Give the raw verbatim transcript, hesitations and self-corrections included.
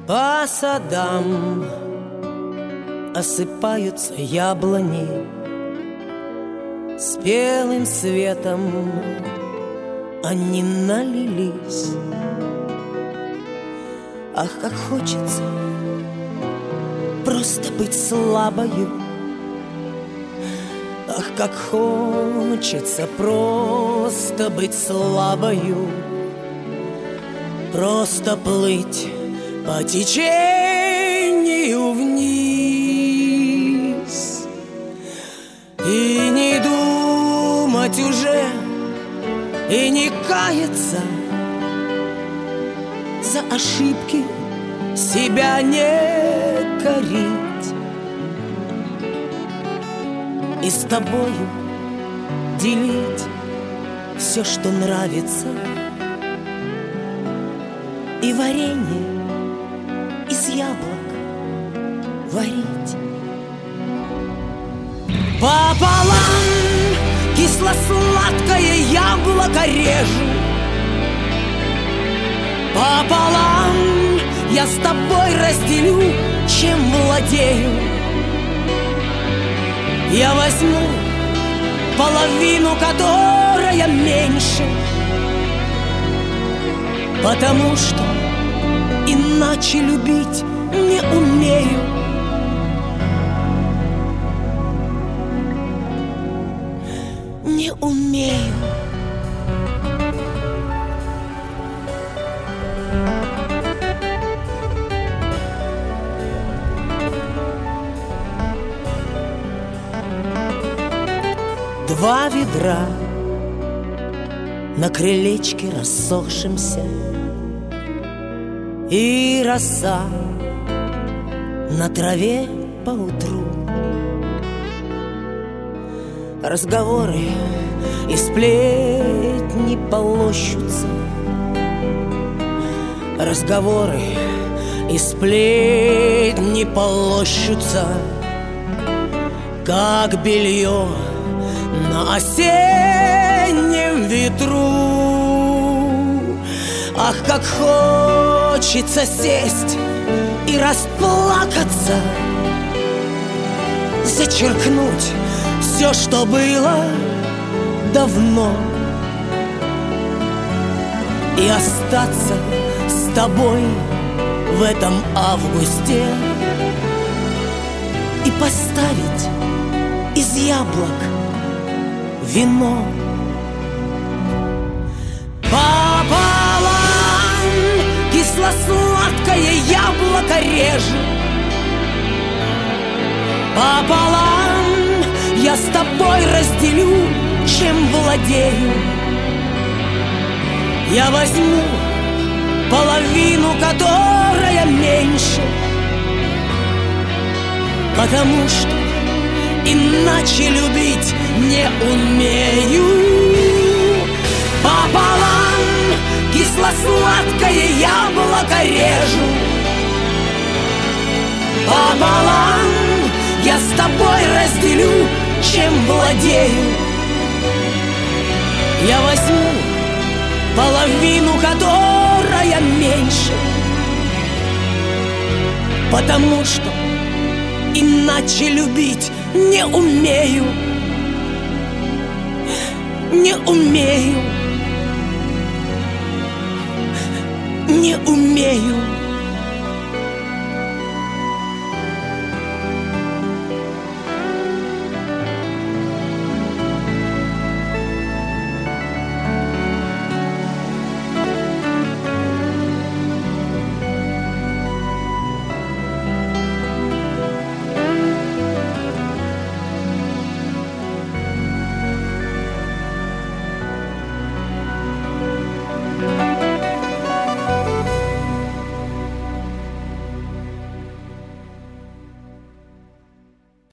По садам осыпаются яблони, спелым светом они налились. Ах, как хочется просто быть слабою, ах, как хочется просто быть слабою, просто плыть по течению вниз и не думать уже, и не каяться, за ошибки себя не корить, и с тобою делить все, что нравится, и варенье из яблок варить. Пополам кисло-сладкое яблоко режу, пополам я с тобой разделю, чем владею. Я возьму половину, которая меньше, потому что иначе любить не умею. Не умею. Два ведра на крылечке рассохшемся, и роса на траве поутру. Разговоры и сплетни полощутся, разговоры и сплетни полощутся, как белье на осеннем ветру. Ах, как хочется сесть и расплакаться, зачеркнуть все, что было давно, и остаться с тобой в этом августе, и поставить из яблок вино. Пополам кисло-сладкое яблоко режу, пополам я с тобой разделю, чем владею. Я возьму половину, которая меньше, потому что иначе любить не умею. Пополам кисло-сладкое яблоко режу, пополам я с тобой разделю, чем владею. Я возьму половину, которая меньше, потому что иначе любить не умею. Не умею. Не умею.